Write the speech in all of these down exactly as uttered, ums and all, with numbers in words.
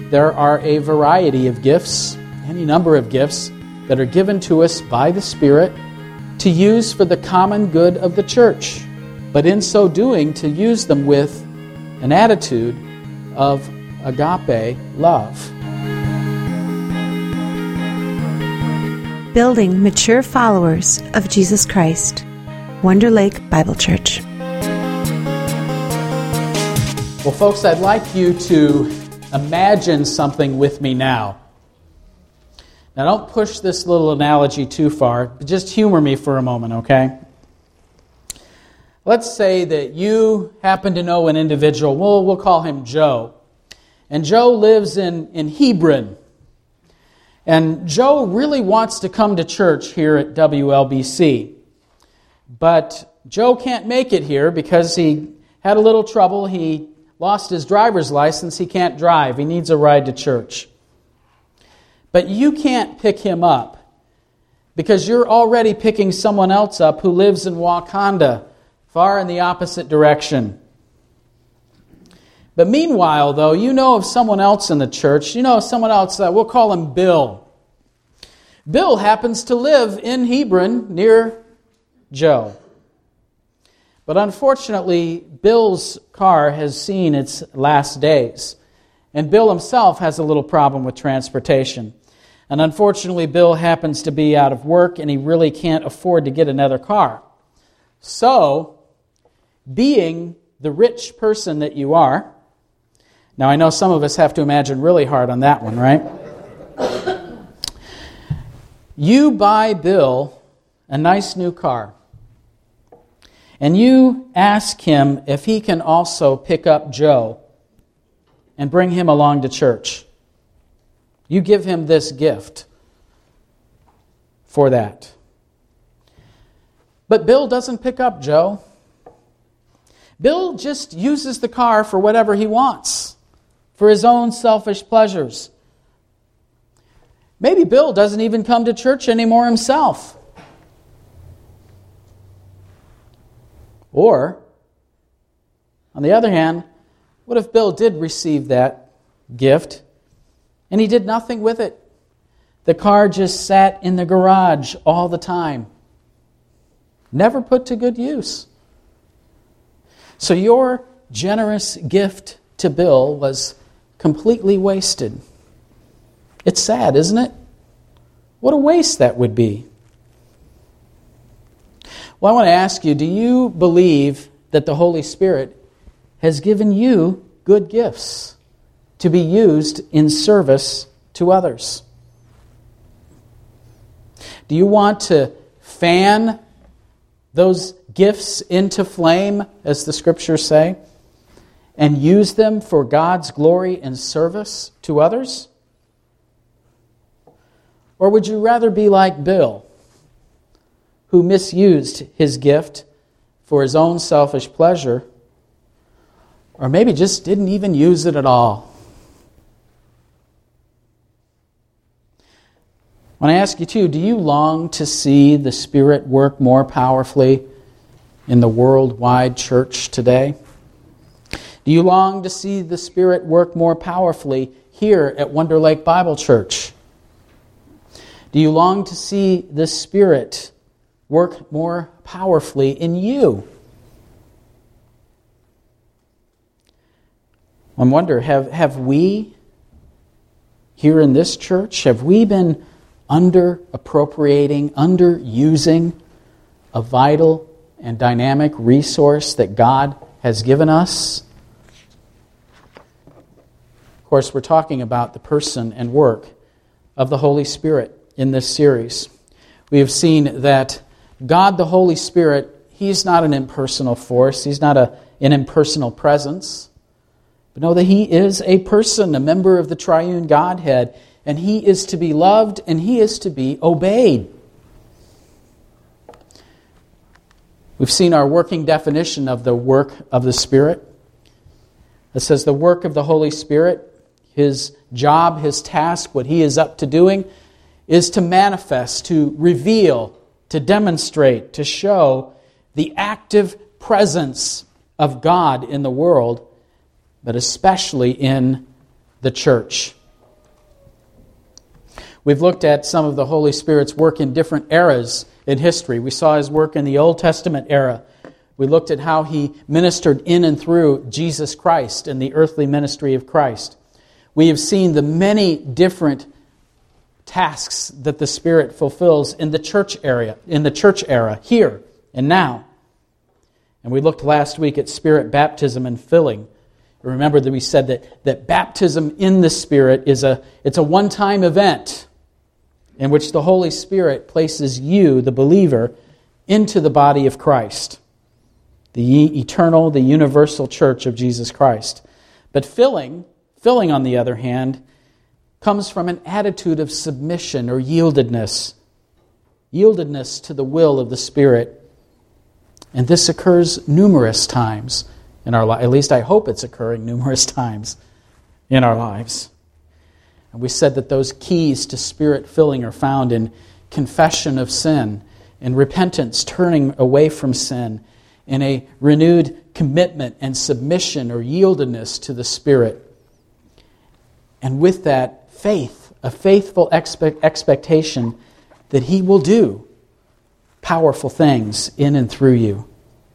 there are a variety of gifts, any number of gifts, that are given to us by the Spirit to use for the common good of the church, but in so doing, to use them with an attitude of agape love. Building mature followers of Jesus Christ. Wonder Lake Bible Church. Well, folks, I'd like you to imagine something with me now. Now, don't push this little analogy too far. Just humor me for a moment, okay? Let's say that you happen to know an individual. We'll, we'll call him Joe. And Joe lives in, in Hebron. And Joe really wants to come to church here at W L B C. But Joe can't make it here because he had a little trouble. He lost his driver's license. He can't drive. He needs a ride to church. But you can't pick him up because you're already picking someone else up who lives in Wakanda, far in the opposite direction. But meanwhile, though, you know of someone else in the church. You know of someone else, uh, we'll call him Bill. Bill happens to live in Hebron near Joe. But unfortunately, Bill's car has seen its last days. And Bill himself has a little problem with transportation. And unfortunately, Bill happens to be out of work and he really can't afford to get another car. So, being the rich person that you are, now I know some of us have to imagine really hard on that one, right? You buy Bill a nice new car. And you ask him if he can also pick up Joe and bring him along to church. You give him this gift for that. But Bill doesn't pick up Joe. Bill just uses the car for whatever he wants, for his own selfish pleasures. Maybe Bill doesn't even come to church anymore himself. Or, on the other hand, what if Bill did receive that gift and he did nothing with it? The car just sat in the garage all the time, never put to good use. So your generous gift to Bill was completely wasted. It's sad, isn't it? What a waste that would be. Well, I want to ask you, do you believe that the Holy Spirit has given you good gifts to be used in service to others? Do you want to fan those gifts into flame, as the Scriptures say, and use them for God's glory and service to others? Or would you rather be like Bill, who misused his gift for his own selfish pleasure, or maybe just didn't even use it at all? When I ask you too, do you long to see the Spirit work more powerfully in the worldwide church today? Do you long to see the Spirit work more powerfully here at Wonder Lake Bible Church? Do you long to see the Spirit work more powerfully in you? I wonder, have, have we, here in this church, have we been under-appropriating, under-using a vital and dynamic resource that God has given us? Of course, we're talking about the person and work of the Holy Spirit in this series. We have seen that God, the Holy Spirit, He's not an impersonal force. He's not a, an impersonal presence. But know that He is a person, a member of the triune Godhead, and He is to be loved and He is to be obeyed. We've seen our working definition of the work of the Spirit. It says the work of the Holy Spirit, His job, His task, what He is up to doing, is to manifest, to reveal, to demonstrate, to show the active presence of God in the world, but especially in the church. We've looked at some of the Holy Spirit's work in different eras in history. We saw His work in the Old Testament era. We looked at how He ministered in and through Jesus Christ and the earthly ministry of Christ. We have seen the many different tasks that the Spirit fulfills in the church area, in the church era, here and now. And we looked last week at Spirit baptism and filling. Remember that we said that, that baptism in the Spirit is a it's a one-time event in which the Holy Spirit places you, the believer, into the body of Christ, the eternal, the universal church of Jesus Christ. But filling, filling on the other hand, comes from an attitude of submission or yieldedness, yieldedness to the will of the Spirit. And this occurs numerous times in our life. At least I hope it's occurring numerous times in our lives. And we said that those keys to Spirit filling are found in confession of sin, in repentance, turning away from sin, in a renewed commitment and submission or yieldedness to the Spirit. And with that, faith, a faithful expect, expectation that He will do powerful things in and through you.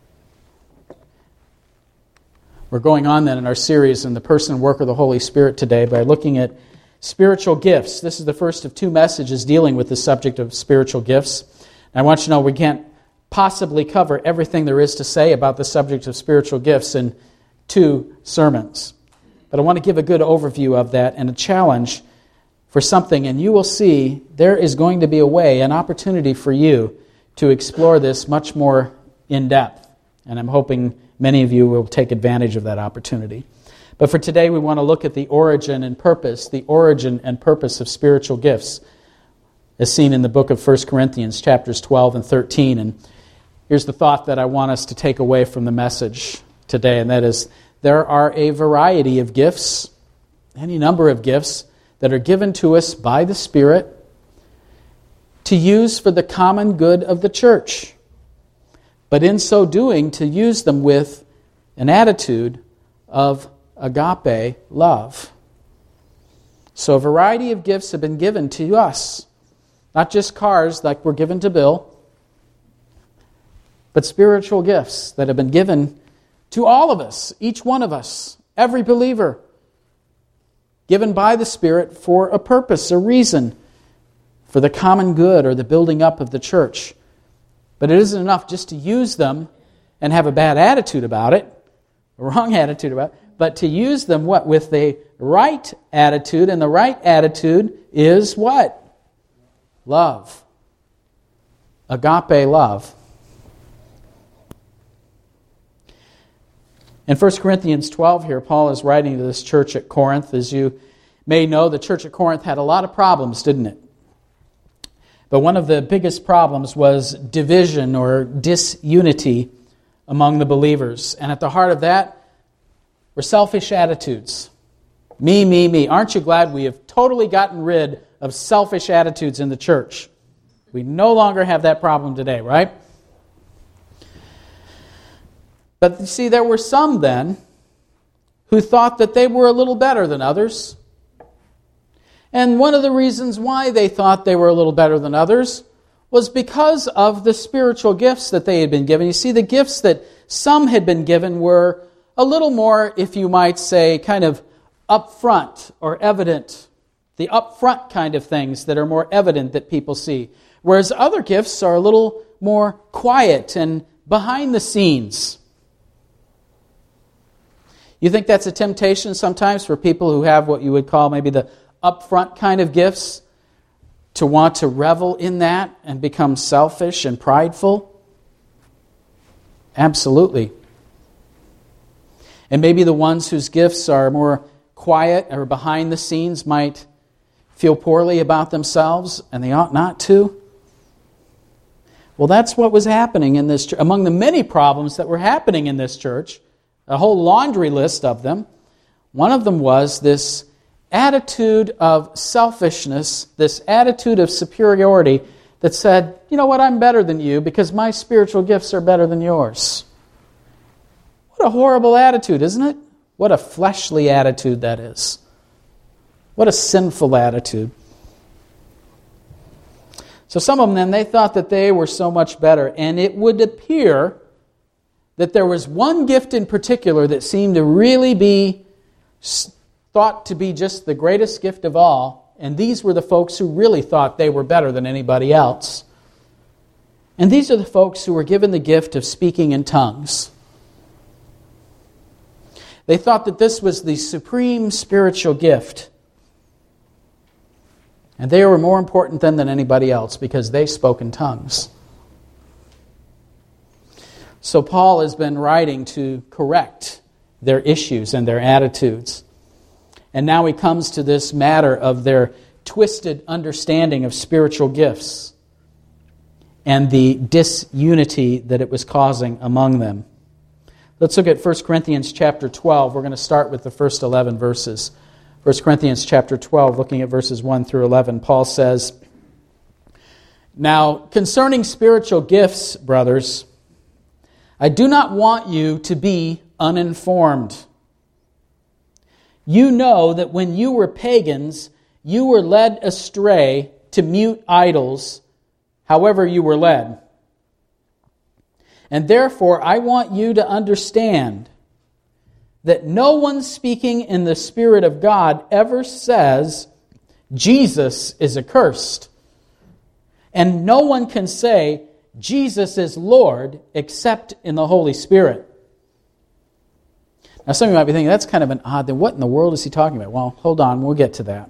We're going on then in our series in the person and work of the Holy Spirit today by looking at spiritual gifts. This is the first of two messages dealing with the subject of spiritual gifts. And I want you to know we can't possibly cover everything there is to say about the subject of spiritual gifts in two sermons. But I want to give a good overview of that and a challenge for something, and you will see there is going to be a way, an opportunity for you to explore this much more in depth. And I'm hoping many of you will take advantage of that opportunity. But for today, we want to look at the origin and purpose, the origin and purpose of spiritual gifts, as seen in the book of First Corinthians, chapters twelve and thirteen. And here's the thought that I want us to take away from the message today, and that is, there are a variety of gifts, any number of gifts, that are given to us by the Spirit to use for the common good of the church. But in so doing, to use them with an attitude of agape love. So a variety of gifts have been given to us. Not just cars like were given to Bill, but spiritual gifts that have been given to all of us, each one of us, every believer, given by the Spirit for a purpose, a reason, for the common good or the building up of the church. But it isn't enough just to use them and have a bad attitude about it, a wrong attitude about it, but to use them what? With the right attitude, and the right attitude is what? Love. Agape love. In First Corinthians twelve here, Paul is writing to this church at Corinth. As you may know, the church at Corinth had a lot of problems, didn't it? But one of the biggest problems was division or disunity among the believers. And at the heart of that were selfish attitudes. Me, me, me. Aren't you glad we have totally gotten rid of selfish attitudes in the church? We no longer have that problem today, right? But you see, there were some then who thought that they were a little better than others. And one of the reasons why they thought they were a little better than others was because of the spiritual gifts that they had been given. You see, the gifts that some had been given were a little more, if you might say, kind of upfront or evident. The upfront kind of things that are more evident that people see. Whereas other gifts are a little more quiet and behind the scenes. You think that's a temptation sometimes for people who have what you would call maybe the upfront kind of gifts, to want to revel in that and become selfish and prideful? Absolutely. And maybe the ones whose gifts are more quiet or behind the scenes might feel poorly about themselves, and they ought not to. Well, that's what was happening in this church. Among the many problems that were happening in this church, a whole laundry list of them, one of them was this attitude of selfishness, this attitude of superiority that said, you know what, I'm better than you because my spiritual gifts are better than yours. What a horrible attitude, isn't it? What a fleshly attitude that is. What a sinful attitude. So some of them then, they thought that they were so much better. And it would appear that there was one gift in particular that seemed to really be thought to be just the greatest gift of all. And these were the folks who really thought they were better than anybody else. And these are the folks who were given the gift of speaking in tongues. They thought that this was the supreme spiritual gift. And they were more important then than anybody else because they spoke in tongues. So Paul has been writing to correct their issues and their attitudes. And now he comes to this matter of their twisted understanding of spiritual gifts and the disunity that it was causing among them. Let's look at First Corinthians chapter twelve. We're going to start with the first eleven verses. First Corinthians chapter twelve, looking at verses one through eleven, Paul says, "Now, concerning spiritual gifts, brothers, I do not want you to be uninformed. You know that when you were pagans, you were led astray to mute idols, however you were led. And therefore, I want you to understand that no one speaking in the Spirit of God ever says, 'Jesus is accursed.' And no one can say, 'Jesus is Lord,' except in the Holy Spirit." Now some of you might be thinking, that's kind of an odd thing. What in the world is he talking about? Well, hold on, we'll get to that.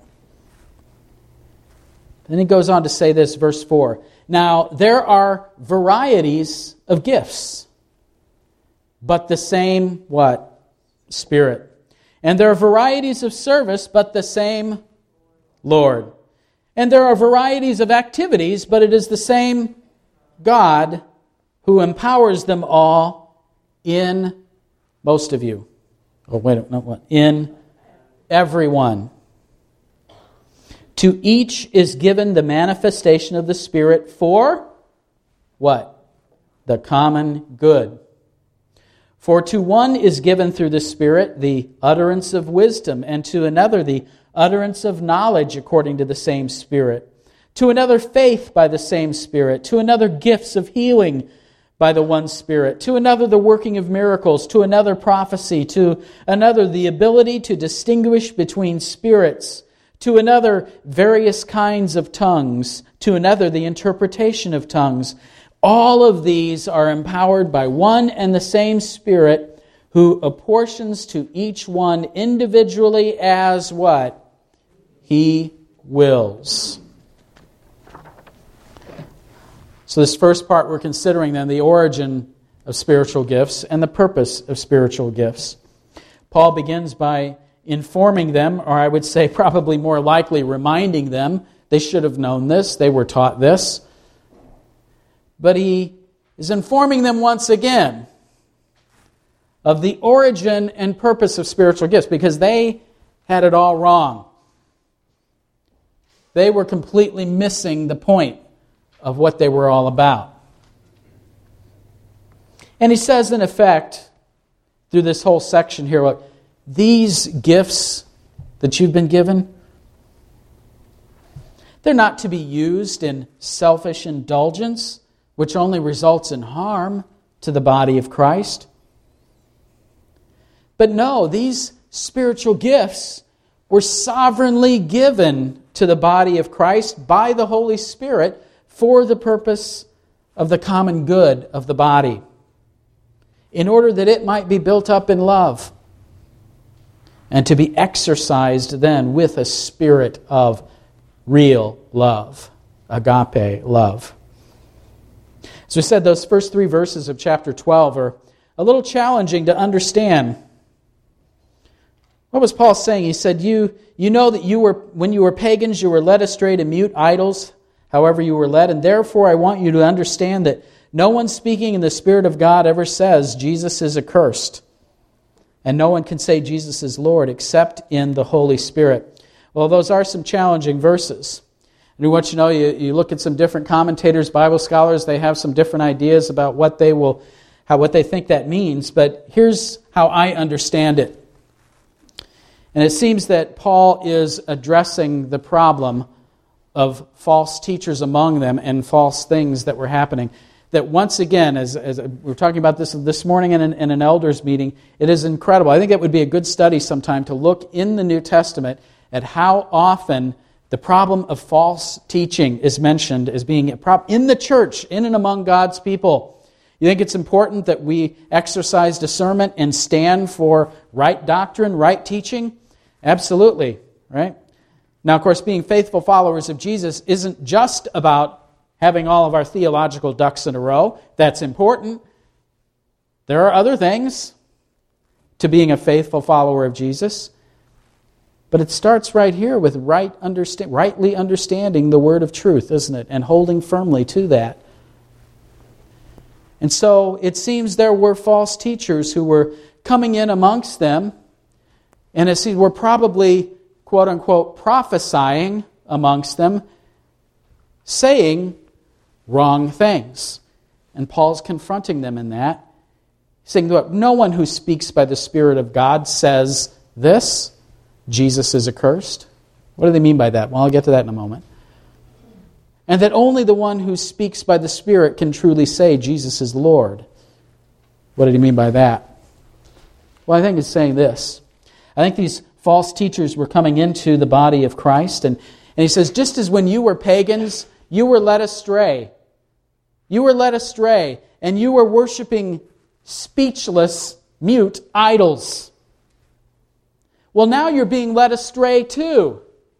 Then he goes on to say this, verse four. "Now there are varieties of gifts, but the same," what? "Spirit. And there are varieties of service, but the same Lord. And there are varieties of activities, but it is the same God who empowers them all in most of you." Oh, wait a minute, not what? "In everyone. To each is given the manifestation of the Spirit for," what? "The common good. For to one is given through the Spirit the utterance of wisdom, and to another the utterance of knowledge according to the same Spirit. To another faith by the same Spirit. To another gifts of healing by the one Spirit. To another the working of miracles. To another prophecy. To another the ability to distinguish between spirits. To another various kinds of tongues. To another the interpretation of tongues. All of these are empowered by one and the same Spirit, who apportions to each one individually as what? He wills." So this first part we're considering then the origin of spiritual gifts and the purpose of spiritual gifts. Paul begins by informing them, or I would say probably more likely reminding them. They should have known this. They were taught this. But he is informing them once again of the origin and purpose of spiritual gifts because they had it all wrong. They were completely missing the point of what they were all about. And he says, in effect, through this whole section here, look, these gifts that you've been given, they're not to be used in selfish indulgence, which only results in harm to the body of Christ. But no, these spiritual gifts were sovereignly given to the body of Christ by the Holy Spirit for the purpose of the common good of the body, in order that it might be built up in love and to be exercised then with a spirit of real love, agape love. As we said, those first three verses of chapter twelve are a little challenging to understand. What was Paul saying? He said, you, you know that you were when you were pagans, you were led astray to mute idols, however you were led, and therefore I want you to understand that no one speaking in the Spirit of God ever says Jesus is accursed. And no one can say Jesus is Lord except in the Holy Spirit. Well, those are some challenging verses. And we want you to know, you, you look at some different commentators, Bible scholars, they have some different ideas about what they will, how what they think that means. But here's how I understand it. And it seems that Paul is addressing the problem of false teachers among them and false things that were happening. That once again, as, as we were talking about this this morning in an, in an elders meeting, it is incredible. I think it would be a good study sometime to look in the New Testament at how often the problem of false teaching is mentioned as being a problem in the church, in and among God's people. You think it's important that we exercise discernment and stand for right doctrine, right teaching? Absolutely, right? Now, of course, being faithful followers of Jesus isn't just about having all of our theological ducks in a row. That's important. There are other things to being a faithful follower of Jesus. But it starts right here with right understand, rightly understanding the word of truth, isn't it? And holding firmly to that. And so it seems there were false teachers who were coming in amongst them, and it seems were probably, quote unquote, prophesying amongst them, saying wrong things. And Paul's confronting them in that, saying that no one who speaks by the Spirit of God says this, Jesus is accursed. What do they mean by that? Well, I'll get to that in a moment. And that only the one who speaks by the Spirit can truly say Jesus is Lord. What did he mean by that? Well, I think it's saying this. I think these false teachers were coming into the body of Christ, and, and he says, just as when you were pagans, you were led astray. You were led astray, and you were worshiping speechless, mute idols. Well, now you're being led astray too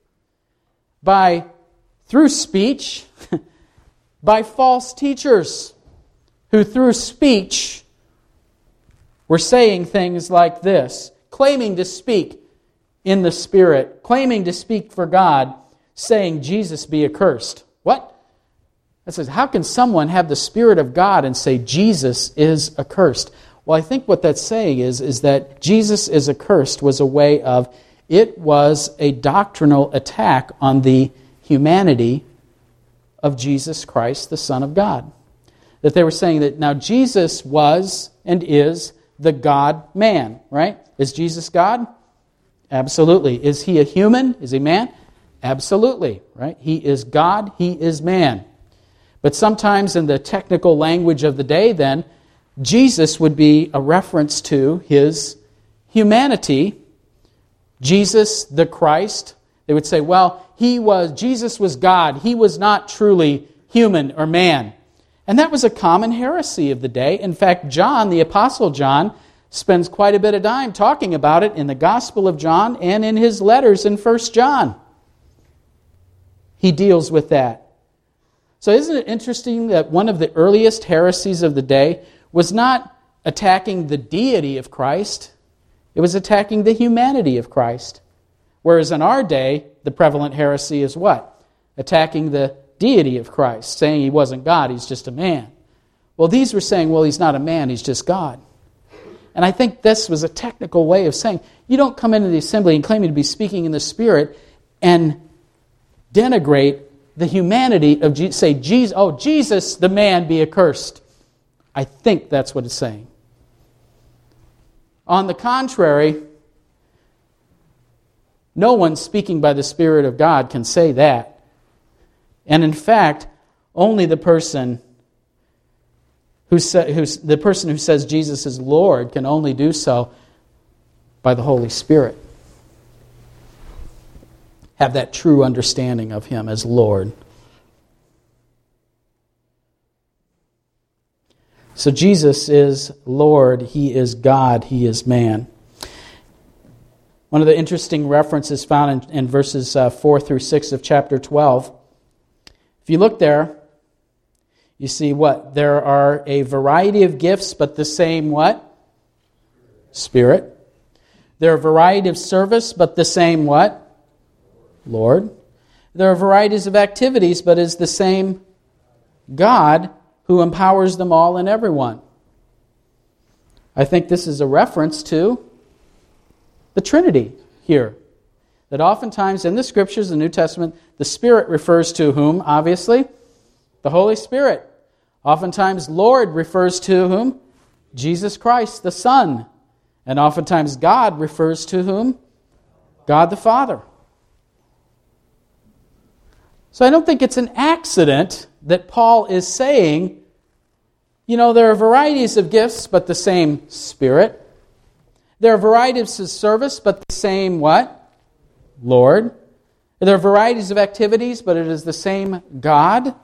by, through speech, by false teachers who through speech were saying things like this, claiming to speak in the Spirit, claiming to speak for God, saying Jesus be accursed. What? That says, how can someone have the Spirit of God and say Jesus is accursed? Well, I think what that's saying is, is that Jesus is accursed was a way of, it was a doctrinal attack on the humanity of Jesus Christ, the Son of God. That they were saying that now Jesus was and is the God-man, right? Is Jesus God? Absolutely. Is he a human? Is he man? Absolutely, right? He is God, he is man. But sometimes in the technical language of the day then, Jesus would be a reference to his humanity. Jesus, the Christ. They would say, well, he was, Jesus was God. He was not truly human or man. And that was a common heresy of the day. In fact, John, the Apostle John, spends quite a bit of time talking about it in the Gospel of John and in his letters in First John. He deals with that. So isn't it interesting that one of the earliest heresies of the day was not attacking the deity of Christ, it was attacking the humanity of Christ. Whereas in our day, the prevalent heresy is what? Attacking the deity of Christ, saying he wasn't God, he's just a man. Well, these were saying, well, he's not a man, he's just God. And I think this was a technical way of saying, you don't come into the assembly and claim to be speaking in the Spirit and denigrate the humanity of Jesus, say, Jesus, oh, Jesus, the man, be accursed. I think that's what it's saying. On the contrary, no one speaking by the Spirit of God can say that. And in fact, only the person who sa- who's, the person who says Jesus is Lord can only do so by the Holy Spirit. Have that true understanding of him as Lord. So Jesus is Lord, he is God, he is man. One of the interesting references found in, in verses uh, four through six of chapter twelve. If you look there, you see what? There are a variety of gifts, but the same what? Spirit. There are a variety of service, but the same what? Lord. There are varieties of activities, but is the same God who empowers them all and everyone. I think this is a reference to the Trinity here. That oftentimes in the Scriptures, the New Testament, the Spirit refers to whom, obviously? The Holy Spirit. Oftentimes Lord refers to whom? Jesus Christ, the Son. And oftentimes God refers to whom? God the Father. So I don't think it's an accident that Paul is saying, you know, there are varieties of gifts, but the same Spirit. There are varieties of service, but the same what? Lord. There are varieties of activities, but it is the same God.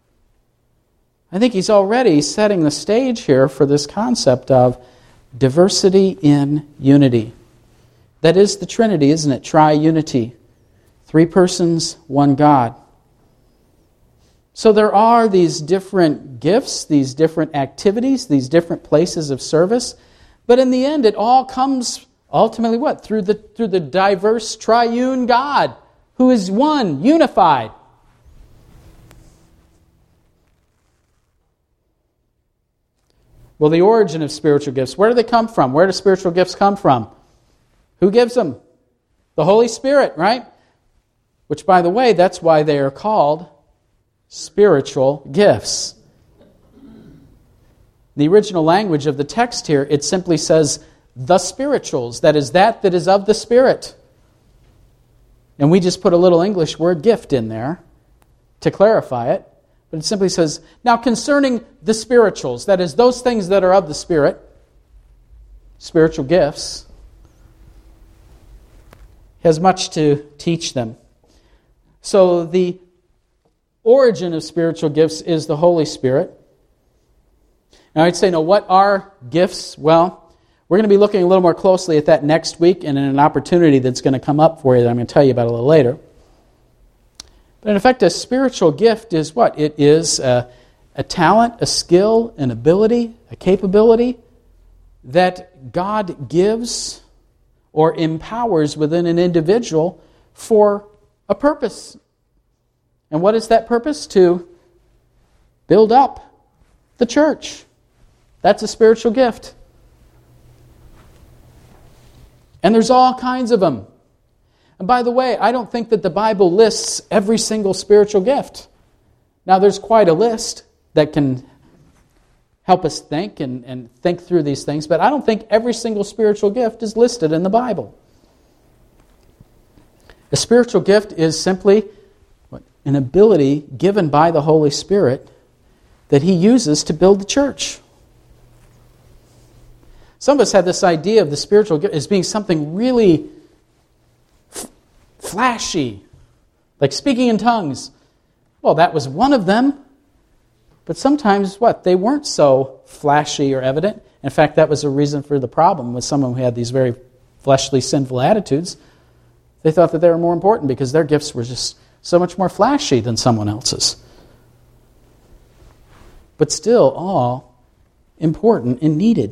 I think he's already setting the stage here for this concept of diversity in unity. That is the Trinity, isn't it? Tri-unity. Three persons, one God. So there are these different gifts, these different activities, these different places of service. But in the end, it all comes ultimately what? Through the, through the diverse triune God, who is one, unified. Well, the origin of spiritual gifts, where do they come from? Where do spiritual gifts come from? Who gives them? The Holy Spirit, right? Which, by the way, that's why they are called spiritual gifts. The original language of the text here, it simply says, the spirituals, that is that that is of the Spirit. And we just put a little English word, gift, in there to clarify it. But it simply says, now concerning the spirituals, that is those things that are of the Spirit, spiritual gifts, has much to teach them. So the origin of spiritual gifts is the Holy Spirit. Now I'd say, now what are gifts? Well, we're going to be looking a little more closely at that next week and in an opportunity that's going to come up for you that I'm going to tell you about a little later. But in effect, a spiritual gift is what? It is a, a talent, a skill, an ability, a capability that God gives or empowers within an individual for a purpose. And what is that purpose? To build up the church. That's a spiritual gift. And there's all kinds of them. And by the way, I don't think that the Bible lists every single spiritual gift. Now, there's quite a list that can help us think and, and think through these things, but I don't think every single spiritual gift is listed in the Bible. A spiritual gift is simply an ability given by the Holy Spirit that He uses to build the church. Some of us have this idea of the spiritual gift as being something really f- flashy, like speaking in tongues. Well, that was one of them. But sometimes, what? They weren't so flashy or evident. In fact, that was a reason for the problem with someone who had these very fleshly, sinful attitudes. They thought that they were more important because their gifts were just so much more flashy than someone else's. But still, all important and needed.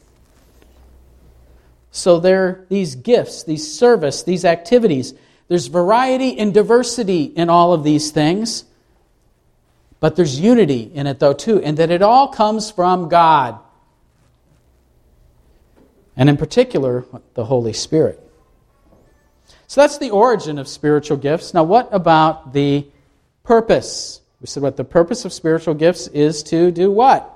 So there are these gifts, these service, these activities. There's variety and diversity in all of these things. But there's unity in it, though, too, and that it all comes from God. And in particular, the Holy Spirit. So that's the origin of spiritual gifts. Now, what about the purpose? We said what the purpose of spiritual gifts is to do what?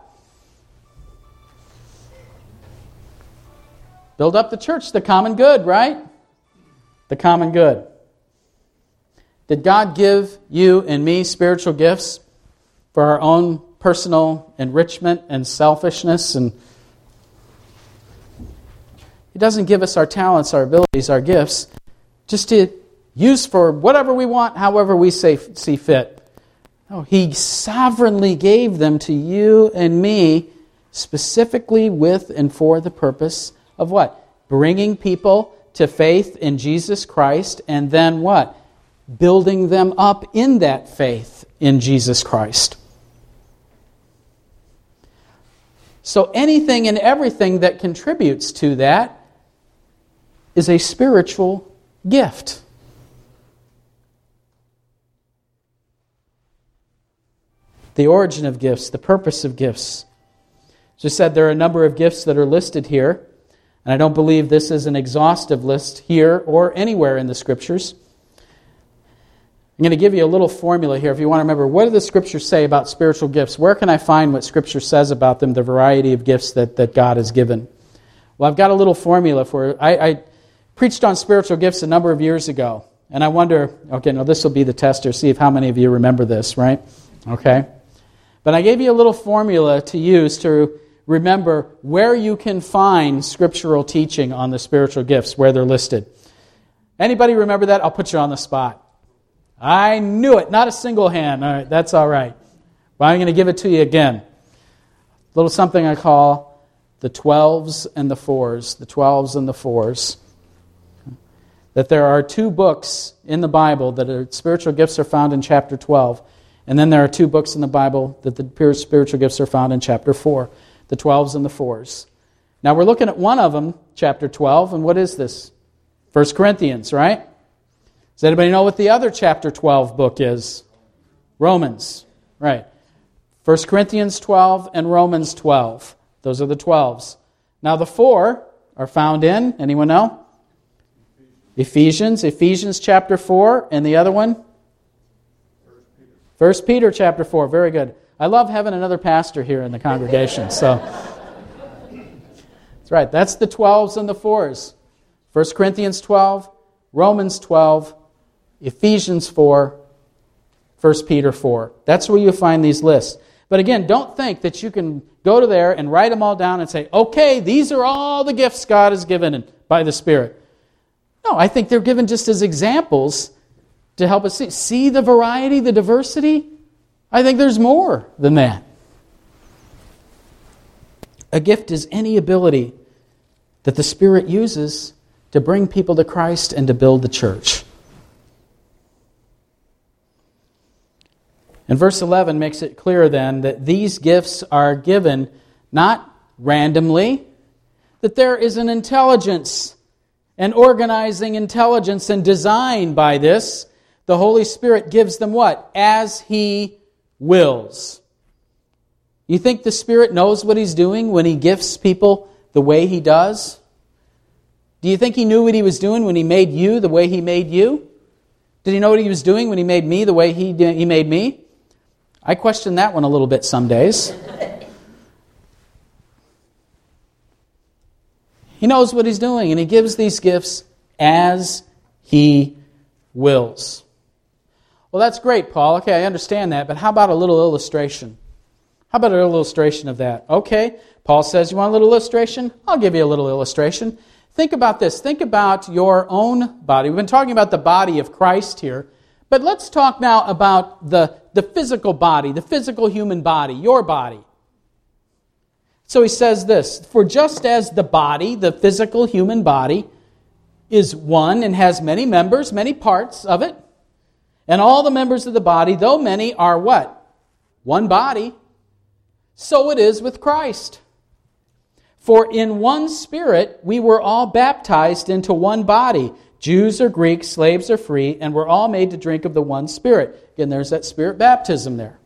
Build up the church, the common good, right? The common good. Did God give you and me spiritual gifts for our own personal enrichment and selfishness? And He doesn't give us our talents, our abilities, our gifts, just to use for whatever we want, however we say, see fit. No, He sovereignly gave them to you and me specifically with and for the purpose of what? Bringing people to faith in Jesus Christ, and then what? Building them up in that faith in Jesus Christ. So anything and everything that contributes to that is a spiritual gift. The origin of gifts, the purpose of gifts. As I said, there are a number of gifts that are listed here. And I don't believe this is an exhaustive list here or anywhere in the Scriptures. I'm going to give you a little formula here if you want to remember, what do the Scriptures say about spiritual gifts? Where can I find what Scripture says about them, the variety of gifts that, that God has given? Well, I've got a little formula for it. I, I preached on spiritual gifts a number of years ago. And I wonder, okay, now this will be the tester, see if how many of you remember this, right? Okay. But I gave you a little formula to use to remember where you can find scriptural teaching on the spiritual gifts, where they're listed. Anybody remember that? I'll put you on the spot. I knew it. Not a single hand. All right, that's all right. But I'm going to give it to you again. A little something I call the twelves and the fours. The twelves and the fours. That there are two books in the Bible that are, spiritual gifts are found in chapter twelve. And then there are two books in the Bible that the spiritual gifts are found in chapter four. The twelves and the fours. Now we're looking at one of them, chapter twelve. And what is this? First Corinthians, right? Does anybody know what the other chapter twelve book is? Romans, right. First Corinthians twelve and Romans twelve. Those are the twelves. Now the four are found in, anyone know? Ephesians, Ephesians chapter four, and the other one? First Peter chapter four, very good. I love having another pastor here in the congregation, so. That's right, that's the twelves and the fours. First Corinthians twelve, Romans twelve, Ephesians four, First Peter four. That's where you find these lists. But again, don't think that you can go to there and write them all down and say, okay, these are all the gifts God has given by the Spirit. No, I think they're given just as examples to help us see. See the variety, the diversity? I think there's more than that. A gift is any ability that the Spirit uses to bring people to Christ and to build the church. And verse eleven makes it clear then that these gifts are given not randomly, that there is an intelligence, an organizing intelligence and design by this. The Holy Spirit gives them what? As He wills. You think the Spirit knows what He's doing when He gifts people the way He does? Do you think He knew what He was doing when He made you the way He made you? Did He know what He was doing when He made me the way He did, He made me? I question that one a little bit some days. He knows what He's doing, and He gives these gifts as He wills. Well, that's great, Paul. Okay, I understand that, but how about a little illustration? How about a little illustration of that? Okay, Paul says, you want a little illustration? I'll give you a little illustration. Think about this. Think about your own body. We've been talking about the body of Christ here, but let's talk now about the, the physical body, the physical human body, your body. So he says this, for just as the body, the physical human body, is one and has many members, many parts of it, and all the members of the body, though many, are what? One body. So it is with Christ. For in one Spirit we were all baptized into one body, Jews or Greeks, slaves or free, and we're all made to drink of the one Spirit. Again, there's that Spirit baptism there.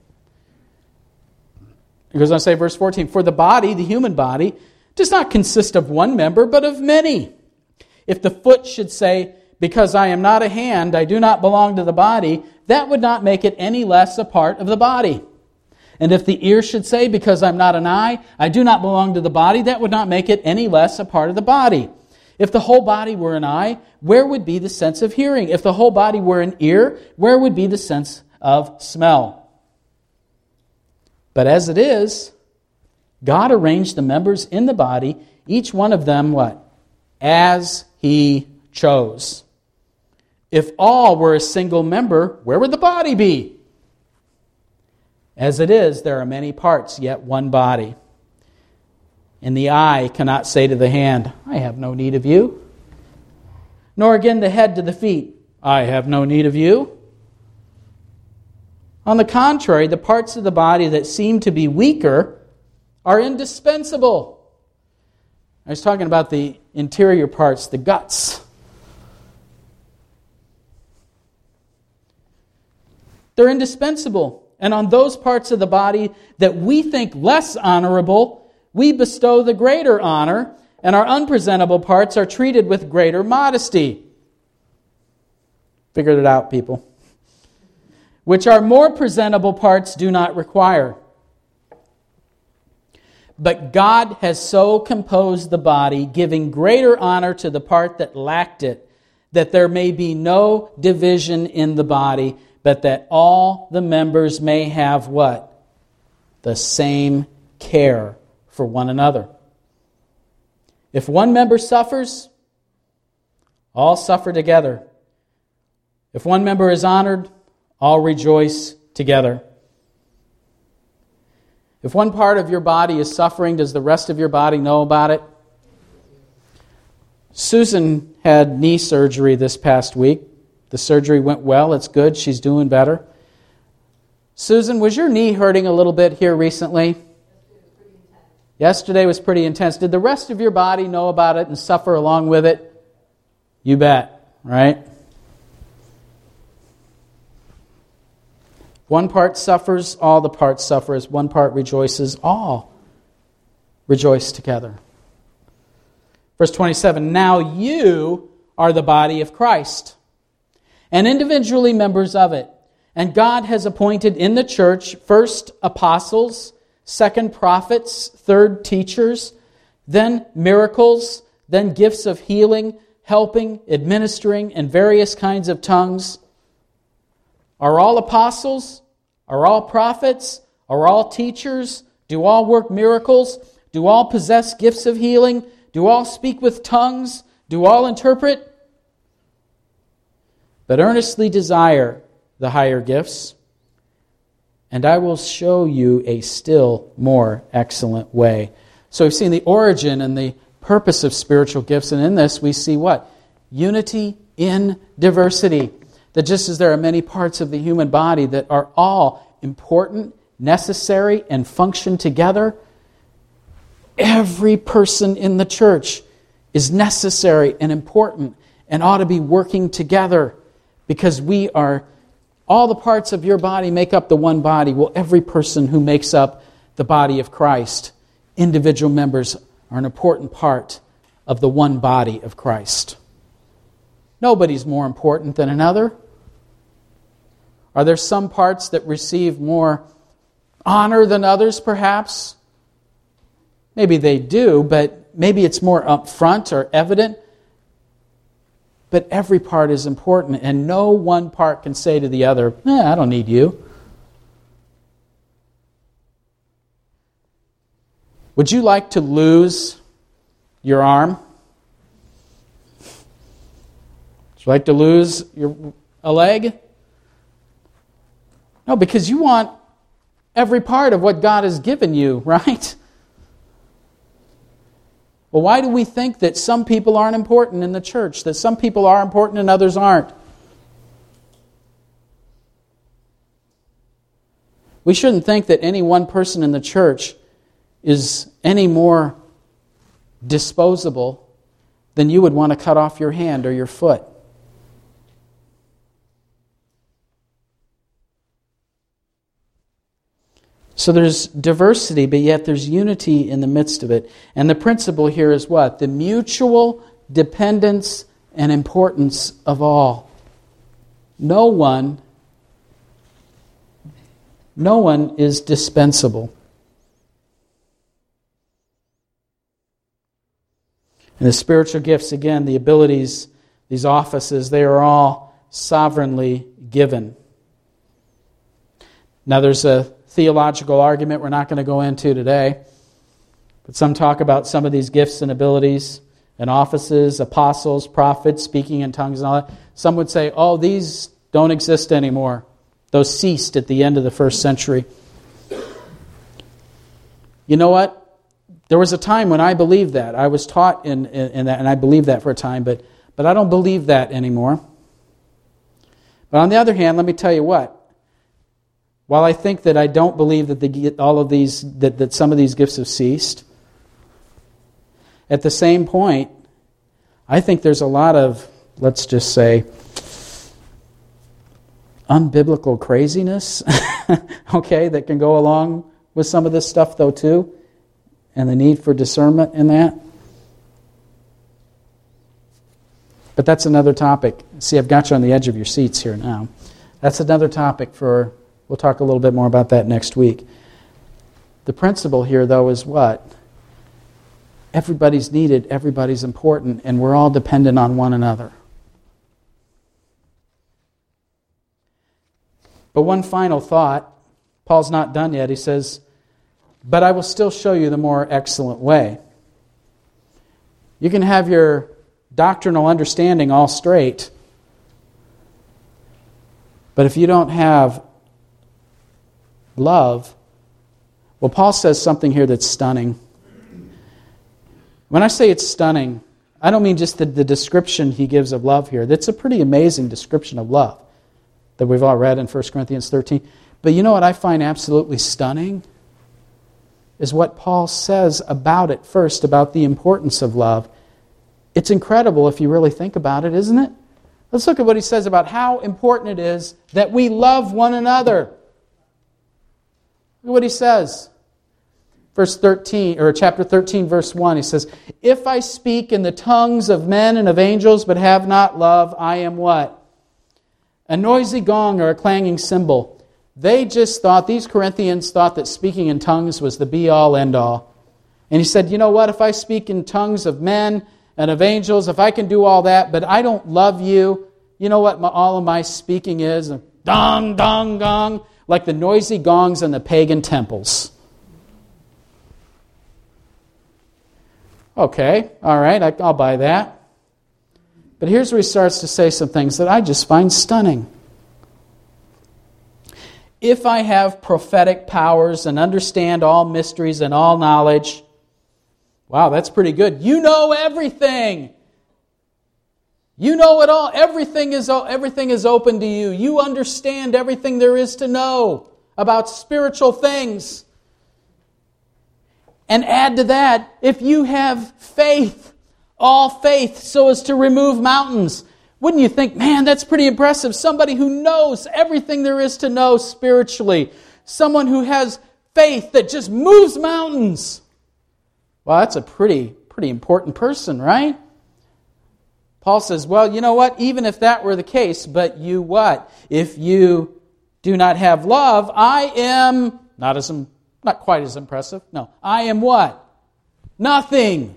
It goes on to say, verse fourteen, for the body, the human body, does not consist of one member, but of many. If the foot should say, because I am not a hand, I do not belong to the body, that would not make it any less a part of the body. And if the ear should say, because I'm not an eye, I do not belong to the body, that would not make it any less a part of the body. If the whole body were an eye, where would be the sense of hearing? If the whole body were an ear, where would be the sense of smell? But as it is, God arranged the members in the body, each one of them, what? As He chose. If all were a single member, where would the body be? As it is, there are many parts, yet one body. And the eye cannot say to the hand, I have no need of you. Nor again the head to the feet, I have no need of you. On the contrary, the parts of the body that seem to be weaker are indispensable. I was talking about the interior parts, the guts. They're indispensable. And on those parts of the body that we think less honorable, we bestow the greater honor, and our unpresentable parts are treated with greater modesty. Figured it out, people. Which our more presentable parts do not require. But God has so composed the body, giving greater honor to the part that lacked it, that there may be no division in the body, but that all the members may have what? The same care for one another. If one member suffers, all suffer together. If one member is honored, all rejoice together. If one part of your body is suffering, does the rest of your body know about it? Susan had knee surgery this past week. The surgery went well. It's good. She's doing better. Susan, was your knee hurting a little bit here recently? Yesterday was pretty intense. Did the rest of your body know about it and suffer along with it? You bet, right? One part suffers, all the parts suffer. As one part rejoices, all rejoice together. Verse twenty-seven, now you are the body of Christ, and individually members of it. And God has appointed in the church first apostles, second prophets, third teachers, then miracles, then gifts of healing, helping, administering, and various kinds of tongues. Are all apostles? Are all prophets? Are all teachers? Do all work miracles? Do all possess gifts of healing? Do all speak with tongues? Do all interpret? But earnestly desire the higher gifts, and I will show you a still more excellent way. So we've seen the origin and the purpose of spiritual gifts, and in this we see what? Unity in diversity. That just as there are many parts of the human body that are all important, necessary, and function together, every person in the church is necessary and important and ought to be working together, because we are, all the parts of your body make up the one body. Well, every person who makes up the body of Christ, individual members are an important part of the one body of Christ. Nobody's more important than another. Are there some parts that receive more honor than others, perhaps? Maybe they do, but maybe it's more upfront or evident. But every part is important, and no one part can say to the other, eh, I don't need you. Would you like to lose your arm? Would you like to lose your a leg? No, because you want every part of what God has given you, right? Well, why do we think that some people aren't important in the church, that some people are important and others aren't? We shouldn't think that any one person in the church is any more disposable than you would want to cut off your hand or your foot. So there's diversity, but yet there's unity in the midst of it. And the principle here is what? The mutual dependence and importance of all. No one, no one is dispensable. And the spiritual gifts, again, the abilities, these offices, they are all sovereignly given. Now there's a theological argument we're not going to go into today, but some talk about some of these gifts and abilities and offices, apostles, prophets, speaking in tongues and all that. Some would say, oh, these don't exist anymore. Those ceased at the end of the first century. You know what? There was a time when I believed that. I was taught in, in, in that, and I believed that for a time, but, but I don't believe that anymore. But on the other hand, let me tell you what. While I think that I don't believe that the, all of these, that, that some of these gifts have ceased, at the same point, I think there's a lot of, let's just say, unbiblical craziness, okay, that can go along with some of this stuff though too, and the need for discernment in that. But that's another topic. See, I've got you on the edge of your seats here now. That's another topic for... We'll talk a little bit more about that next week. The principle here, though, is what? Everybody's needed, everybody's important, and we're all dependent on one another. But one final thought. Paul's not done yet. He says, but I will still show you the more excellent way. You can have your doctrinal understanding all straight, but if you don't have love, well, Paul says something here that's stunning. When I say it's stunning, I don't mean just the, the description he gives of love here. That's a pretty amazing description of love that we've all read in First Corinthians thirteen. But you know what I find absolutely stunning? Is what Paul says about it first, about the importance of love. It's incredible if you really think about it, isn't it? Let's look at what he says about how important it is that we love one another. Look at what he says. Verse thirteen, or chapter thirteen, verse one, he says, if I speak in the tongues of men and of angels, but have not love, I am what? A noisy gong or a clanging cymbal. They just thought, these Corinthians thought that speaking in tongues was the be-all, end-all. And he said, you know what, if I speak in tongues of men and of angels, if I can do all that, but I don't love you, you know what my, all of my speaking is? Dong, dong, gong, like the noisy gongs in the pagan temples. Okay, all right, I, I'll buy that. But here's where he starts to say some things that I just find stunning. If I have prophetic powers and understand all mysteries and all knowledge, wow, that's pretty good. You know everything. You know it all. Everything is, everything is open to you. You understand everything there is to know about spiritual things. And add to that, if you have faith, all faith, so as to remove mountains. Wouldn't you think, man, that's pretty impressive. Somebody who knows everything there is to know spiritually. Someone who has faith that just moves mountains. Well, that's a pretty, pretty important person, right? Paul says, well, you know what? Even if that were the case, but you what? If you do not have love, I am not as not quite as impressive. No, I am what? Nothing.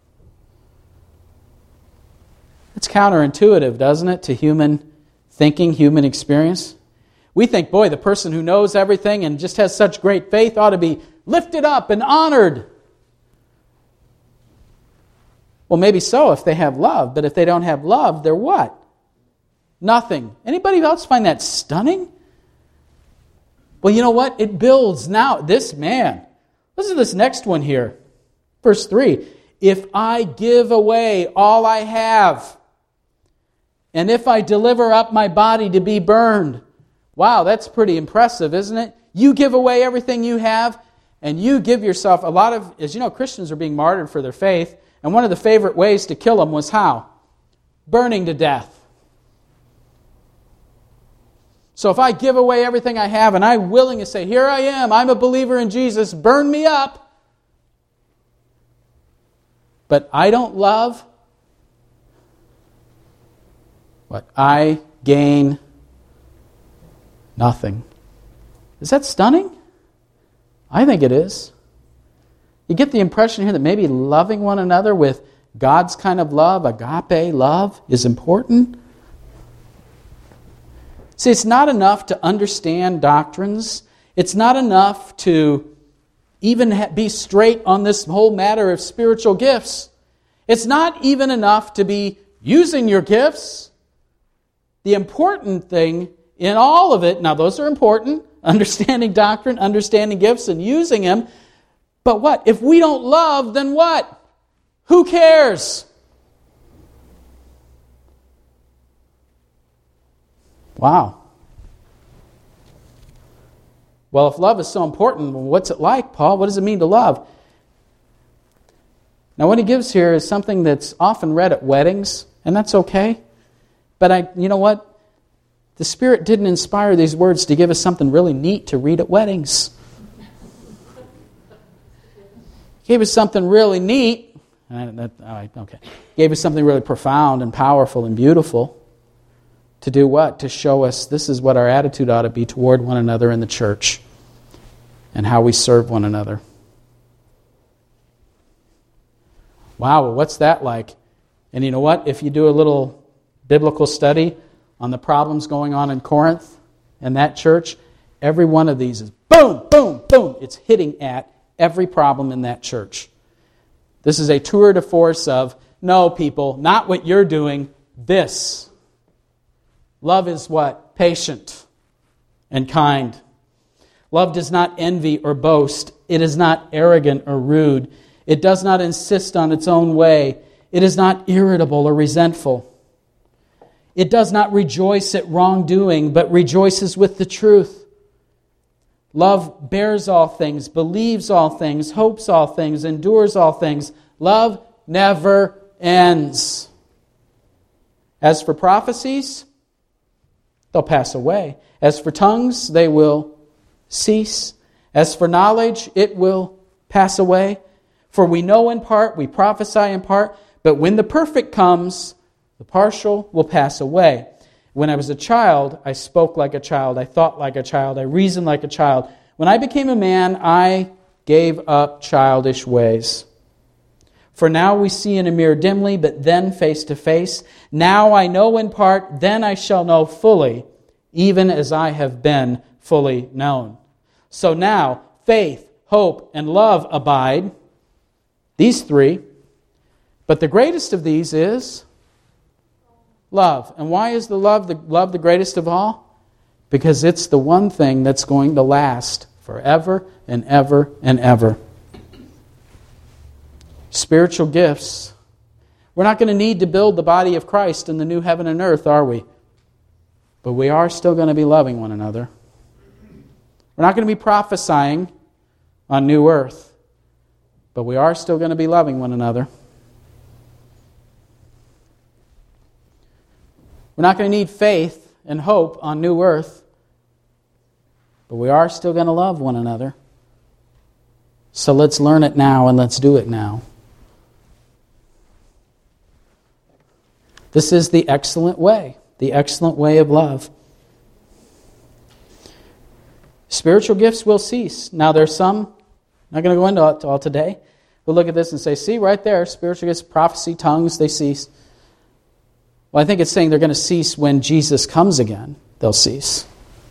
It's counterintuitive, doesn't it, to human thinking, human experience? We think, boy, the person who knows everything and just has such great faith ought to be lifted up and honored. Well, maybe so if they have love, but if they don't have love, they're what? Nothing. Anybody else find that stunning? Well, you know what? It builds now. This man, listen to this next one here. Verse three. If I give away all I have, and if I deliver up my body to be burned. Wow, that's pretty impressive, isn't it? You give away everything you have, and you give yourself a lot of, as you know, Christians are being martyred for their faith, and one of the favorite ways to kill them was how? Burning to death. So if I give away everything I have, and I'm willing to say, here I am, I'm a believer in Jesus, burn me up, but I don't love, what? I gain nothing. Is that stunning? I think it is. You get the impression here that maybe loving one another with God's kind of love, agape love, is important. See, it's not enough to understand doctrines. It's not enough to even be straight on this whole matter of spiritual gifts. It's not even enough to be using your gifts. The important thing in all of it, now those are important, understanding doctrine, understanding gifts, and using them. But what? If we don't love, then what? Who cares? Wow. Well, if love is so important, what's it like, Paul? What does it mean to love? Now, what he gives here is something that's often read at weddings, and that's okay. But I, you know what? The Spirit didn't inspire these words to give us something really neat to read at weddings. He gave us something really neat. Uh, that, all right, okay. Gave us something really profound and powerful and beautiful. To do what? To show us this is what our attitude ought to be toward one another in the church and how we serve one another. Wow, well, what's that like? And you know what? If you do a little biblical study on the problems going on in Corinth, in that church, every one of these is boom, boom, boom. It's hitting at every problem in that church. This is a tour de force of, no, people, not what you're doing, this. Love is what? Patient and kind. Love does not envy or boast. It is not arrogant or rude. It does not insist on its own way. It is not irritable or resentful. It does not rejoice at wrongdoing, but rejoices with the truth. Love bears all things, believes all things, hopes all things, endures all things. Love never ends. As for prophecies, they'll pass away. As for tongues, they will cease. As for knowledge, it will pass away. For we know in part, we prophesy in part, but when the perfect comes, the partial will pass away. When I was a child, I spoke like a child, I thought like a child, I reasoned like a child. When I became a man, I gave up childish ways. For now we see in a mirror dimly, but then face to face. Now I know in part, then I shall know fully, even as I have been fully known. So now, faith, hope, and love abide, these three. But the greatest of these is love. And why is the love the love the greatest of all? Because it's the one thing that's going to last forever and ever and ever. Spiritual gifts. We're not going to need to build the body of Christ in the new heaven and earth, are we? But we are still going to be loving one another. We're not going to be prophesying on new earth, but we are still going to be loving one another. We're not going to need faith and hope on new earth, but we are still going to love one another. So let's learn it now and let's do it now. This is the excellent way, the excellent way of love. Spiritual gifts will cease. Now there's some, I'm not going to go into it all today. We'll look at this and say, see right there, spiritual gifts, prophecy, tongues, they cease. Well, I think it's saying they're going to cease when Jesus comes again. They'll cease.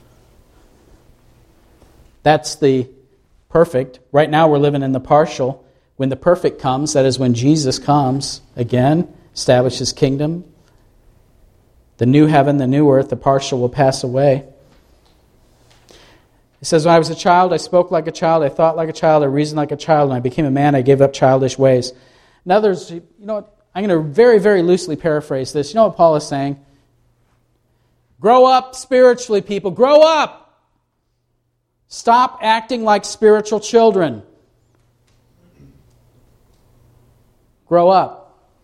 That's the perfect. Right now we're living in the partial. When the perfect comes, that is when Jesus comes again, establish His kingdom. The new heaven, the new earth, the partial will pass away. It says, when I was a child, I spoke like a child, I thought like a child, I reasoned like a child. When I became a man, I gave up childish ways. In others, you know what? I'm going to very, very loosely paraphrase this. You know what Paul is saying? Grow up spiritually, people. Grow up. Stop acting like spiritual children. Grow up.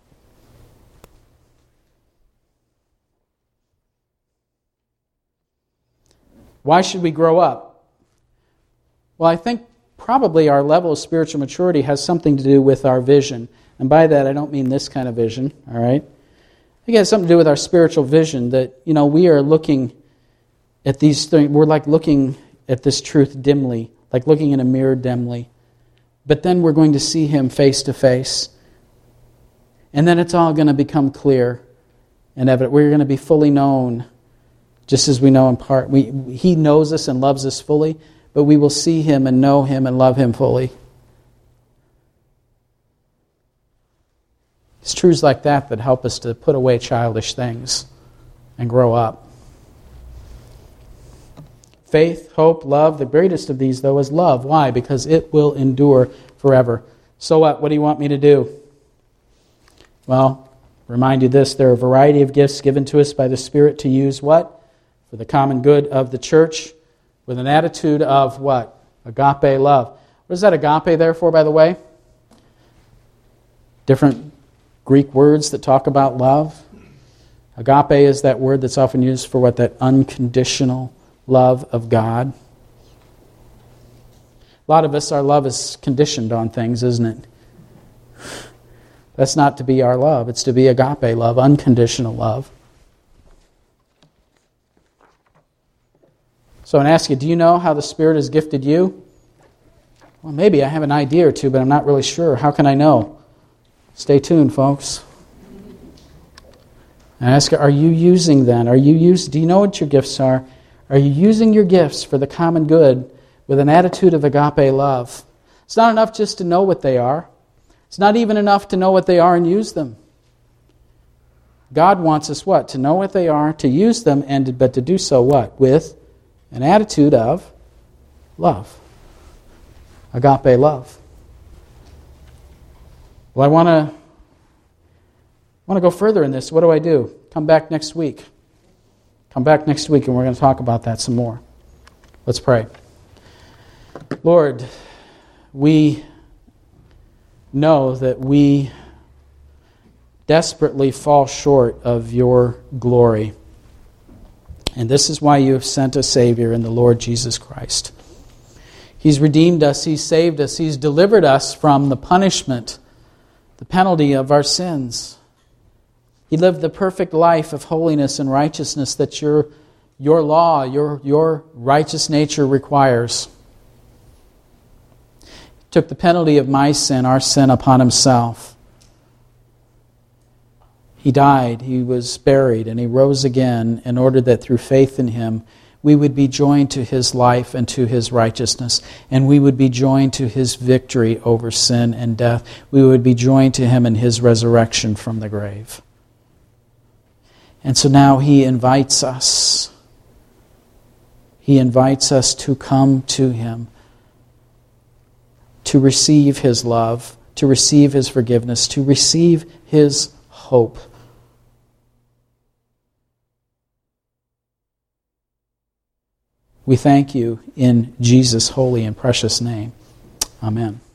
Why should we grow up? Well, I think probably our level of spiritual maturity has something to do with our vision. And by that, I don't mean this kind of vision, all right? I think it has something to do with our spiritual vision that, you know, we are looking at these things, we're like looking at this truth dimly, like looking in a mirror dimly. But then we're going to see Him face to face. And then it's all going to become clear and evident. We're going to be fully known, just as we know in part. We, he knows us and loves us fully, but we will see Him and know Him and love Him fully. It's truths like that that help us to put away childish things and grow up. Faith, hope, love. The greatest of these, though, is love. Why? Because it will endure forever. So what? What do you want me to do? Well, remind you this. There are a variety of gifts given to us by the Spirit to use what? For the common good of the church, with an attitude of what? Agape love. What is that agape there for, by the way? Different Greek words that talk about love. Agape is that word that's often used for what? That unconditional love of God. A lot of us, our love is conditioned on things, isn't it? That's not to be our love. It's to be agape love, unconditional love. So I ask you, do you know how the Spirit has gifted you? Well, maybe I have an idea or two, but I'm not really sure. How can I know? Stay tuned, folks. And I ask you, are you using then? Are you use? Do you know what your gifts are? Are you using your gifts for the common good with an attitude of agape love? It's not enough just to know what they are. It's not even enough to know what they are and use them. God wants us what? To know what they are, to use them, and but to do so what? With an attitude of love. Agape love. Well, I want to want to go further in this. What do I do? Come back next week. Come back next week and we're going to talk about that some more. Let's pray. Lord, we know that we desperately fall short of your glory. And this is why you have sent a Savior in the Lord Jesus Christ. He's redeemed us, He's saved us, He's delivered us from the punishment, the penalty of our sins. He lived the perfect life of holiness and righteousness that your, your law, your, your righteous nature requires. He took the penalty of my sin, our sin, upon Himself. He died, He was buried, and He rose again in order that through faith in Him we would be joined to His life and to His righteousness, and we would be joined to His victory over sin and death. We would be joined to Him in His resurrection from the grave. And so now He invites us. He invites us to come to Him, to receive His love, to receive His forgiveness, to receive His hope. We thank you in Jesus' holy and precious name. Amen.